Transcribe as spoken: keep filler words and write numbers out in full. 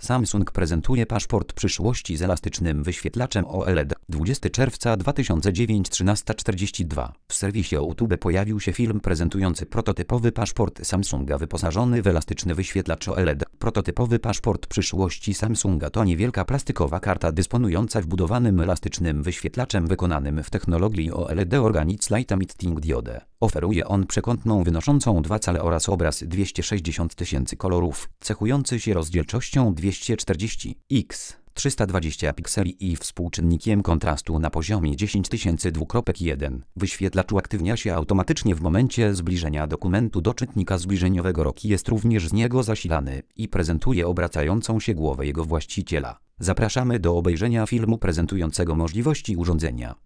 Samsung prezentuje paszport przyszłości z elastycznym wyświetlaczem O L E D. dwudziestego czerwca dwa tysiące dziewiątego, trzynasta czterdzieści dwa. W serwisie YouTube pojawił się film prezentujący prototypowy paszport Samsunga wyposażony w elastyczny wyświetlacz O L E D. Prototypowy paszport przyszłości Samsunga to niewielka plastikowa karta dysponująca wbudowanym elastycznym wyświetlaczem wykonanym w technologii O L E D Organic Light Emitting Diode. Oferuje on przekątną wynoszącą dwa cale oraz obraz dwieście sześćdziesiąt tysięcy kolorów, cechujący się rozdzielczością dwieście czterdzieści na trzysta dwadzieścia pikseli i współczynnikiem kontrastu na poziomie dziesięć tysięcy dwa kropka jeden. Wyświetlacz uaktywnia się automatycznie w momencie zbliżenia dokumentu do czytnika zbliżeniowego. Rok jest również z niego zasilany i prezentuje obracającą się głowę jego właściciela. Zapraszamy do obejrzenia filmu prezentującego możliwości urządzenia.